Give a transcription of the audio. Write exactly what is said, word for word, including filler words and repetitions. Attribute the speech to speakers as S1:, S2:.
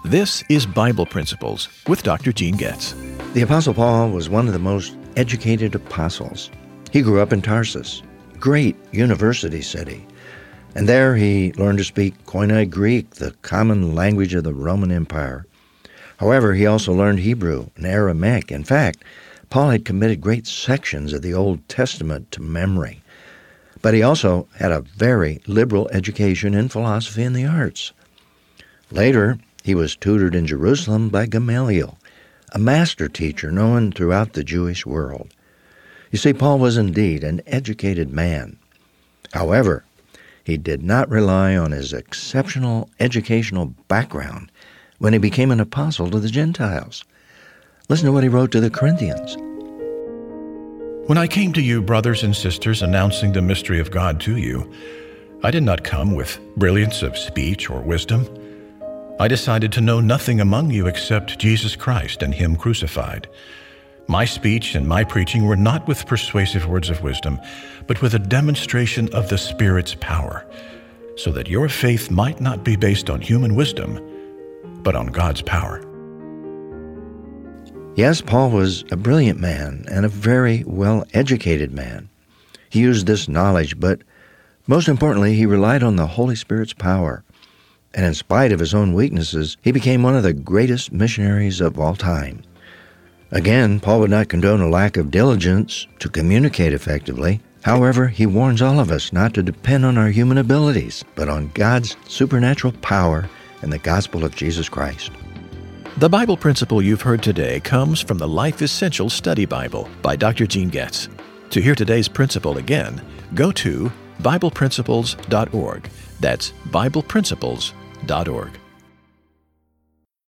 S1: This is Bible Principles with Doctor Gene Getz.
S2: The Apostle Paul was one of the most educated apostles. He grew up in Tarsus, great university city, and there he learned to speak Koine Greek, the common language of the Roman Empire. However, he also learned Hebrew and Aramaic. In fact, Paul had committed great sections of the Old Testament to memory. But he also had a very liberal education in philosophy and the arts. Later, he was tutored in Jerusalem by Gamaliel, a master teacher known throughout the Jewish world. You see, Paul was indeed an educated man. However, he did not rely on his exceptional educational background when he became an apostle to the Gentiles. Listen to what he wrote to the Corinthians.
S3: When I came to you, brothers and sisters, announcing the mystery of God to you, I did not come with brilliance of speech or wisdom. I decided to know nothing among you except Jesus Christ and Him crucified. My speech and my preaching were not with persuasive words of wisdom, but with a demonstration of the Spirit's power, so that your faith might not be based on human wisdom, but on God's power.
S2: Yes, Paul was a brilliant man and a very well-educated man. He used this knowledge, but most importantly, he relied on the Holy Spirit's power. And in spite of his own weaknesses, he became one of the greatest missionaries of all time. Again, Paul would not condone a lack of diligence to communicate effectively. However, he warns all of us not to depend on our human abilities, but on God's supernatural power and the gospel of Jesus Christ.
S1: The Bible principle you've heard today comes from the Life Essential Study Bible by Doctor Gene Getz. To hear today's principle again, go to Bible Principles dot org. That's Bible Principles dot org.